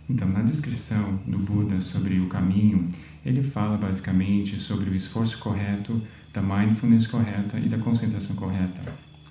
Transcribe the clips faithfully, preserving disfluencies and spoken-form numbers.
Então, na descrição do Buda sobre o caminho, ele fala basicamente sobre o esforço correto, da mindfulness correta e da concentração correta.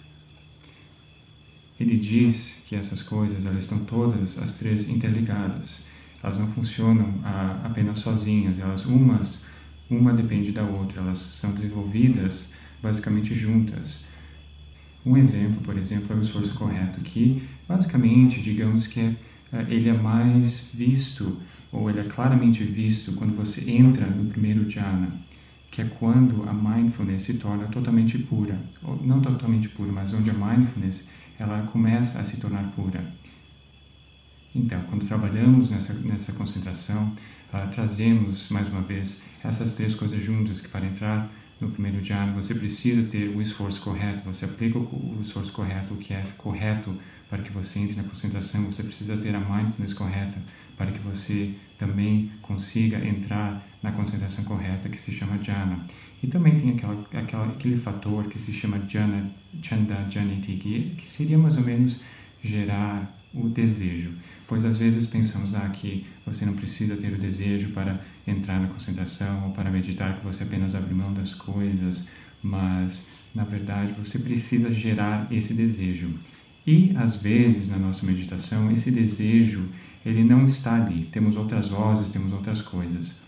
Ele diz que essas coisas, elas estão todas, as três, interligadas. Elas não funcionam ah, apenas sozinhas, elas umas, uma depende da outra, elas são desenvolvidas basicamente juntas. Um exemplo, por exemplo, é o esforço correto, que basicamente, digamos que é, ele é mais visto, ou ele é claramente visto quando você entra no primeiro jhana, que é quando a mindfulness se torna totalmente pura, ou não totalmente pura, mas onde a mindfulness ela começa a se tornar pura. Então, quando trabalhamos nessa, nessa concentração, uh, trazemos, mais uma vez, essas três coisas juntas, que para entrar no primeiro jhana, você precisa ter o esforço correto, você aplica o esforço correto, o que é correto para que você entre na concentração, você precisa ter a mindfulness correta para que você também consiga entrar na concentração correta, que se chama jhana. E também tem aquela, aquela, aquele fator que se chama jhana, chanda janiti, que, que seria mais ou menos gerar o desejo. Pois às vezes pensamos ah, que você não precisa ter o desejo para entrar na concentração ou para meditar, que você apenas abre mão das coisas, mas na verdade você precisa gerar esse desejo. E às vezes na nossa meditação esse desejo ele não está ali, temos outras vozes, temos outras coisas.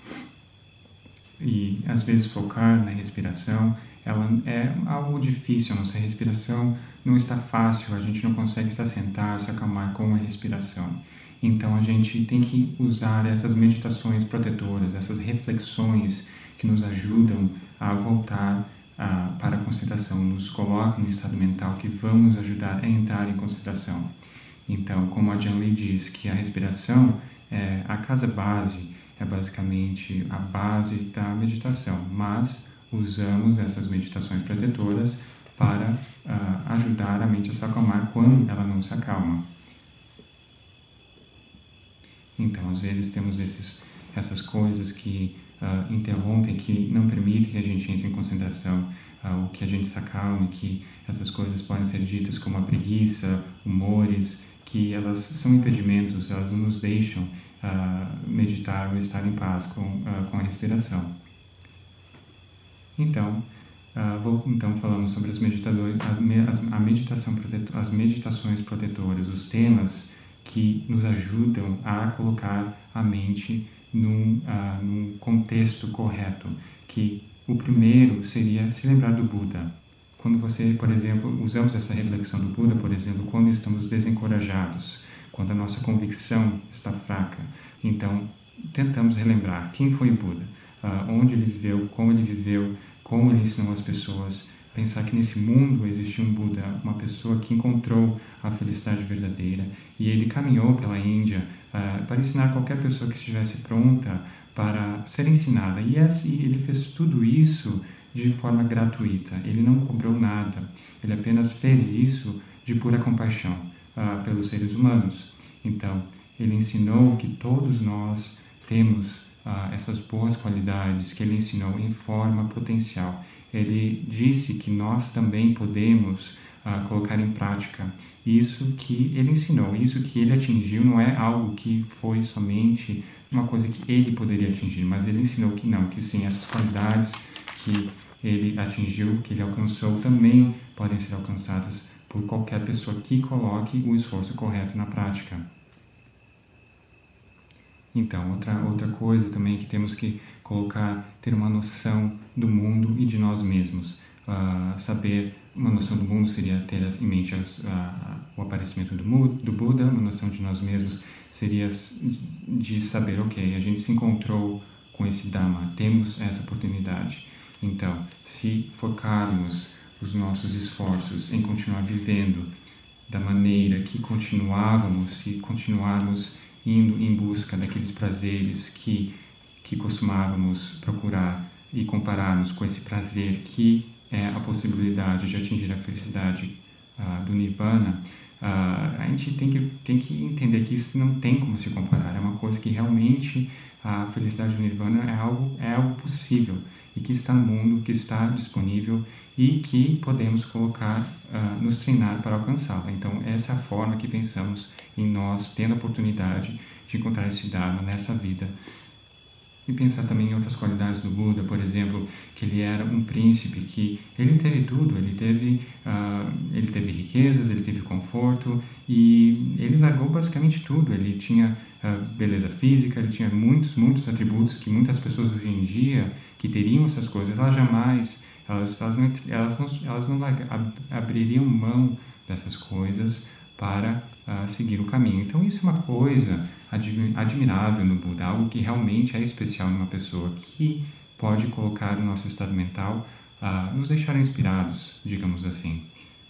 E às vezes focar na respiração ela é algo difícil, a nossa respiração não está fácil, a gente não consegue se assentar, se acalmar com a respiração. Então a gente tem que usar essas meditações protetoras, essas reflexões que nos ajudam a voltar a, para a concentração, nos colocam no estado mental que vão nos ajudar a entrar em concentração. Então, como a Jan Lee diz, que a respiração é a casa base, é basicamente a base da meditação, mas usamos essas meditações protetoras para uh, ajudar a mente a se acalmar quando ela não se acalma. Então, às vezes temos esses, essas coisas que uh, interrompem, que não permitem que a gente entre em concentração, uh, o que a gente se acalme, que essas coisas podem ser ditas como a preguiça, humores, que elas são impedimentos, elas não nos deixam uh, meditar ou estar em paz com, uh, com a respiração. Então, uh, vou, então falamos sobre as, as, a meditação protetor, as meditações protetoras, os temas que nos ajudam a colocar a mente num, uh, num contexto correto, que o primeiro seria se lembrar do Buda. Quando você, por exemplo, usamos essa reflexão do Buda, por exemplo, quando estamos desencorajados, quando a nossa convicção está fraca, então tentamos relembrar quem foi o Buda, uh, onde ele viveu, como ele viveu, como ele ensinou as pessoas, pensar que nesse mundo existe um Buda, uma pessoa que encontrou a felicidade verdadeira e ele caminhou pela Índia uh, para ensinar qualquer pessoa que estivesse pronta para ser ensinada. E assim, ele fez tudo isso de forma gratuita, ele não cobrou nada, ele apenas fez isso de pura compaixão uh, pelos seres humanos. Então, ele ensinou que todos nós temos uh, essas boas qualidades que ele ensinou em forma potencial. Ele disse que nós também podemos uh, colocar em prática isso que ele ensinou, isso que ele atingiu não é algo que foi somente uma coisa que ele poderia atingir, mas ele ensinou que não, que sim, essas qualidades que ele atingiu, que ele alcançou, também podem ser alcançadas por qualquer pessoa que coloque o esforço correto na prática. Então, outra, outra coisa também que temos que colocar, ter uma noção do mundo e de nós mesmos. Uh, saber, uma noção do mundo seria ter em mente as, uh, o aparecimento do, do Buda, uma noção de nós mesmos seria de saber, ok, a gente se encontrou com esse Dhamma, temos essa oportunidade. Então, se focarmos os nossos esforços em continuar vivendo da maneira que continuávamos, se continuarmos indo em busca daqueles prazeres que, que costumávamos procurar e compararmos com esse prazer que é a possibilidade de atingir a felicidade uh, do Nirvana, uh, a gente tem que, tem que entender que isso não tem como se comparar, é uma coisa que realmente a felicidade do Nirvana é algo, é algo possível e que está no mundo, que está disponível e que podemos colocar, uh, nos treinar para alcançá-la. Então, essa é a forma que pensamos em nós tendo a oportunidade de encontrar esse Dharma nessa vida. E pensar também em outras qualidades do Buda, por exemplo, que ele era um príncipe, que ele teve tudo, ele teve, uh, ele teve riquezas, ele teve conforto, e ele largou basicamente tudo. Ele tinha uh, beleza física, ele tinha muitos, muitos atributos que muitas pessoas hoje em dia que teriam essas coisas, elas jamais, elas, elas não, elas não, elas não larga, ab, abririam mão dessas coisas para uh, seguir o caminho. Então isso é uma coisa admirável no Buda, algo que realmente é especial numa pessoa, que pode colocar o nosso estado mental, uh, nos deixar inspirados, digamos assim.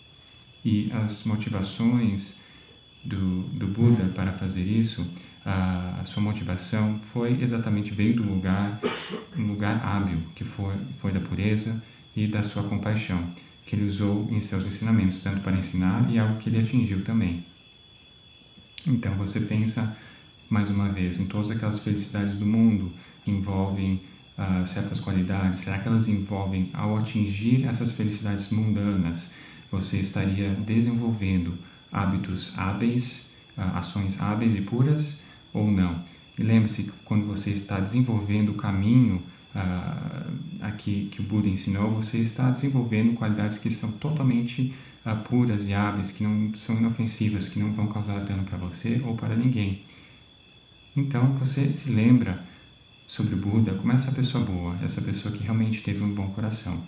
E as motivações do, do Buda para fazer isso, uh, a sua motivação foi exatamente, veio do lugar, um lugar hábil, que foi, foi da pureza e da sua compaixão, que ele usou em seus ensinamentos, tanto para ensinar e algo que ele atingiu também. Então você pensa, mais uma vez, em todas aquelas felicidades do mundo, envolvem uh, certas qualidades. Será que elas envolvem, ao atingir essas felicidades mundanas, você estaria desenvolvendo hábitos hábeis, uh, ações hábeis e puras, ou não? E lembre-se que quando você está desenvolvendo o caminho uh, aqui que o Buda ensinou, você está desenvolvendo qualidades que são totalmente uh, puras e hábeis, que não são inofensivas, que não vão causar dano para você ou para ninguém. Então você se lembra sobre o Buda como essa pessoa boa, essa pessoa que realmente teve um bom coração.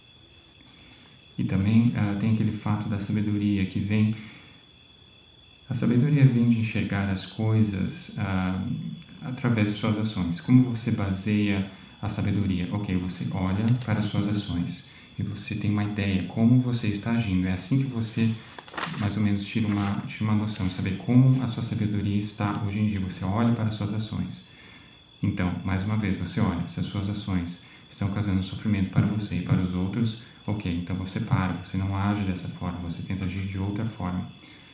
E também uh, tem aquele fato da sabedoria que vem. A sabedoria vem de enxergar as coisas uh, através de suas ações. Como você baseia a sabedoria? Ok, você olha para as suas ações e você tem uma ideia como você está agindo. É assim que você mais ou menos tira uma, tira uma noção, saber como a sua sabedoria está hoje em dia. Você olha para as suas ações. Então, mais uma vez, você olha, se as suas ações estão causando sofrimento para você e para os outros, ok, então você para, você não age dessa forma, você tenta agir de outra forma.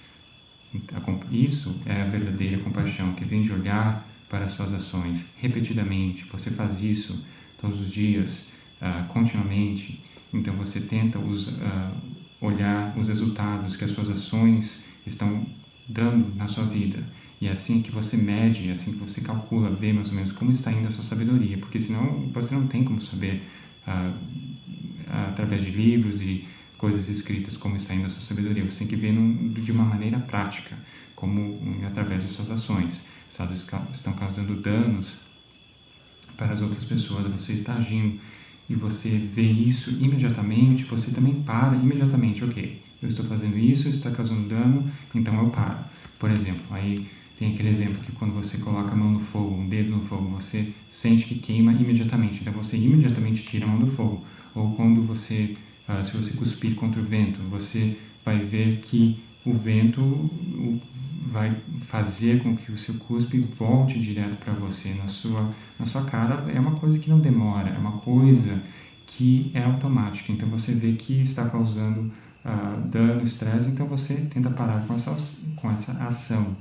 Isso é a verdadeira compaixão, que vem de olhar para as suas ações repetidamente. Você faz isso todos os dias, uh, continuamente, então você tenta os, uh, olhar os resultados que as suas ações estão dando na sua vida. E é assim que você mede, é assim que você calcula, vê mais ou menos como está indo a sua sabedoria, porque senão você não tem como saber, uh, através de livros e coisas escritas, como está indo a sua sabedoria. Você tem que ver num, de uma maneira prática, como um, através de suas ações. Se elas estão causando danos para as outras pessoas, você está agindo e você vê isso imediatamente, você também para imediatamente. Ok, eu estou fazendo isso, isso está causando dano, então eu paro. Por exemplo, aí tem aquele exemplo que quando você coloca a mão no fogo, um dedo no fogo, você sente que queima imediatamente, então você imediatamente tira a mão do fogo. Ou quando você, uh, se você cuspir contra o vento, você vai ver que o vento vai fazer com que o seu cuspe volte direto para você, na sua, na sua cara. É uma coisa que não demora, é uma coisa que é automática. Então você vê que está causando uh, dano, estresse, então você tenta parar com essa, com essa ação.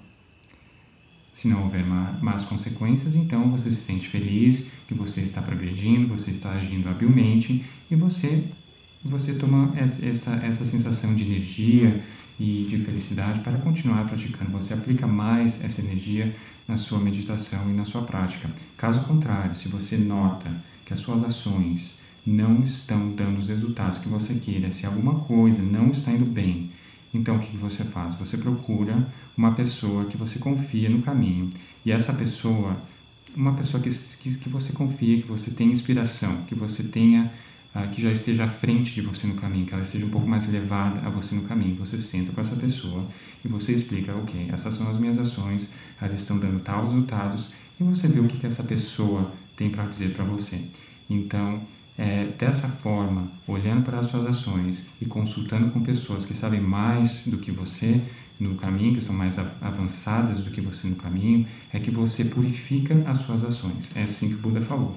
Se não houver más consequências, então você se sente feliz, que você está progredindo, você está agindo habilmente e você, você toma essa, essa sensação de energia e de felicidade para continuar praticando. Você aplica mais essa energia na sua meditação e na sua prática. Caso contrário, se você nota que as suas ações não estão dando os resultados que você queira, se alguma coisa não está indo bem, então o que você faz? Você procura uma pessoa que você confia no caminho. E essa pessoa, uma pessoa que, que, que você confia, que você tenha inspiração, que você tenha, uh, que já esteja à frente de você no caminho, que ela esteja um pouco mais elevada a você no caminho. Você senta com essa pessoa e você explica, ok, essas são as minhas ações, elas estão dando tais resultados, e você vê o que, que essa pessoa tem para dizer para você. Então, É, dessa forma, olhando para as suas ações e consultando com pessoas que sabem mais do que você no caminho, que são mais avançadas do que você no caminho, é que você purifica as suas ações. É assim que o Buda falou.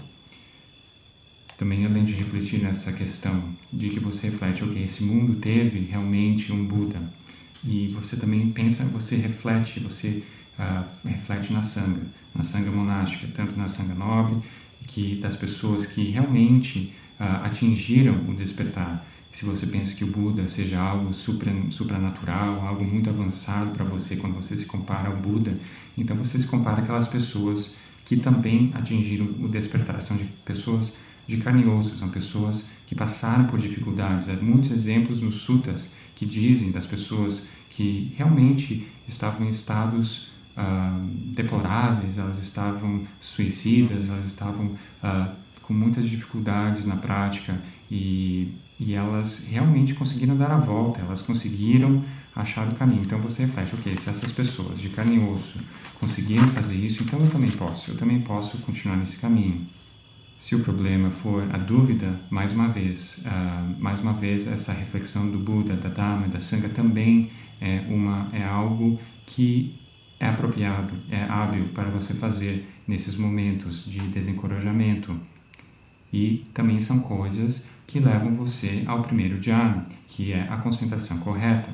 Também, além de refletir nessa questão de que você reflete, ok, esse mundo teve realmente um Buda, e você também pensa, você reflete, você uh, reflete na Sangha, na Sangha monástica, tanto na Sangha nobre, que das pessoas que realmente uh, atingiram o despertar. se você pensa que o Buda seja algo supra, supranatural, algo muito avançado para você, quando você se compara ao Buda, então você se compara àquelas pessoas que também atingiram o despertar. São de pessoas de carne e osso, são pessoas que passaram por dificuldades. Há muitos exemplos nos suttas que dizem das pessoas que realmente estavam em estados ah, deploráveis, elas estavam suicidas, elas estavam ah, com muitas dificuldades na prática e, e elas realmente conseguiram dar a volta, elas conseguiram achar o caminho. Então você reflete, ok, se essas pessoas de carne e osso conseguiram fazer isso, então eu também posso, eu também posso continuar nesse caminho. Se o problema for a dúvida, mais uma vez, uh, mais uma vez essa reflexão do Buda, da Dharma, da Sangha também é, uma, é algo que é apropriado, é hábil para você fazer nesses momentos de desencorajamento. E também são coisas que levam você ao primeiro jhana, que é a concentração correta.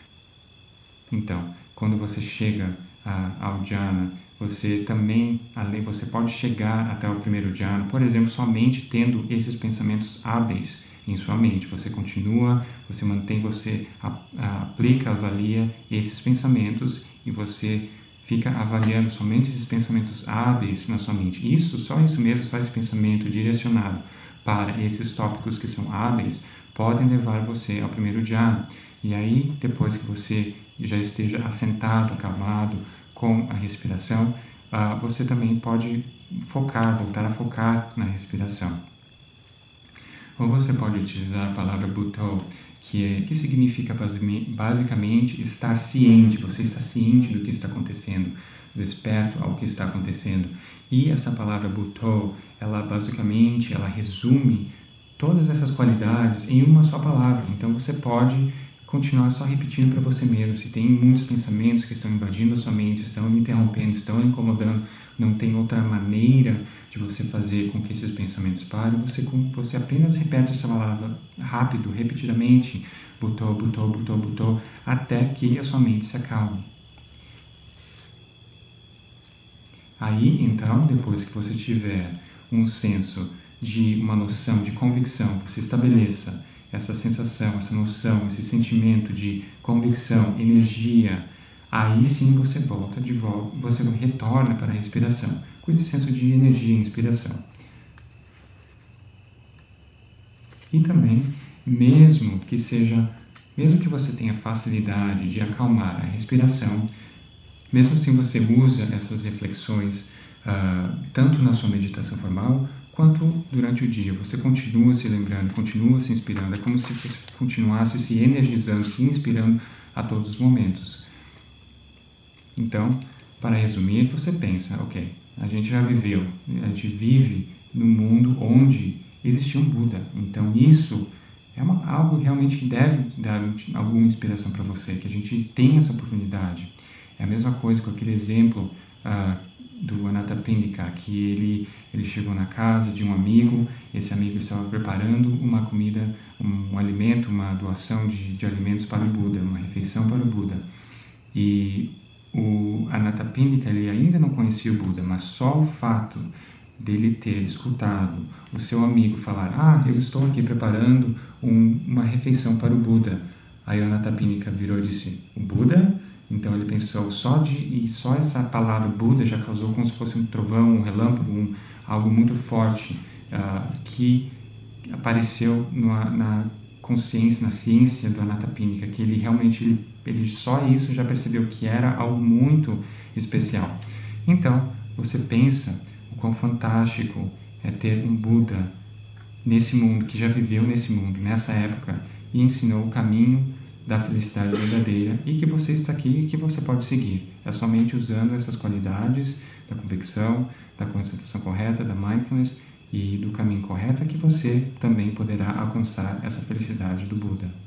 Então, quando você chega uh, ao jhana, você também, além, você pode chegar até o primeiro jhana, por exemplo, somente tendo esses pensamentos hábeis em sua mente. Você continua, você mantém, você a, a, aplica, avalia esses pensamentos e você fica avaliando somente esses pensamentos hábeis na sua mente. Isso, só isso mesmo, só esse pensamento direcionado para esses tópicos que são hábeis, podem levar você ao primeiro jhana. E aí, depois que você já esteja assentado, acalmado, com a respiração, uh, você também pode focar, voltar a focar na respiração. Ou você pode utilizar a palavra Buddho, que, é, que significa basicamente estar ciente, você está ciente do que está acontecendo, desperto ao que está acontecendo. E essa palavra Buddho, ela basicamente, ela resume todas essas qualidades em uma só palavra. Então você pode continuar só repetindo para você mesmo. Se tem muitos pensamentos que estão invadindo a sua mente, estão lhe interrompendo, estão lhe incomodando, não tem outra maneira de você fazer com que esses pensamentos parem, você, você apenas repete essa palavra rápido, repetidamente, Buddho, Buddho, Buddho, Buddho, até que a sua mente se acalme. Aí, então, depois que você tiver um senso de uma noção de convicção, você estabeleça essa sensação, essa noção, esse sentimento de convicção, energia, aí sim você volta de volta, você retorna para a respiração, com esse senso de energia e inspiração. E também, mesmo que seja, mesmo que você tenha facilidade de acalmar a respiração, mesmo assim você usa essas reflexões uh, tanto na sua meditação formal, quanto durante o dia. Você continua se lembrando, continua se inspirando. É como se você continuasse se energizando, se inspirando a todos os momentos. Então, para resumir, você pensa, ok, a gente já viveu, a gente vive num mundo onde existia um Buda. Então, isso é uma, algo realmente que deve dar alguma inspiração para você, que a gente tem essa oportunidade. É a mesma coisa com aquele exemplo uh, do Anathapindika, que ele, ele chegou na casa de um amigo, esse amigo estava preparando uma comida, um, um alimento, uma doação de, de alimentos para o Buda, uma refeição para o Buda. E o Anathapindika, ele ainda não conhecia o Buda, mas só o fato dele ter escutado o seu amigo falar, ah, eu estou aqui preparando um, uma refeição para o Buda. Aí o Anathapindika virou e disse, o Buda? Então ele pensou, só de e só essa palavra Buda já causou como se fosse um trovão, um relâmpago, um, algo muito forte uh, que apareceu numa, na consciência, na ciência do Anathapindika, que ele realmente, ele, ele só isso já percebeu que era algo muito especial. Então, você pensa o quão fantástico é ter um Buda nesse mundo, que já viveu nesse mundo, nessa época, e ensinou o caminho da felicidade verdadeira e que você está aqui e que você pode seguir. É somente usando essas qualidades da convicção, da concentração correta, da mindfulness e do caminho correto que você também poderá alcançar essa felicidade do Buda.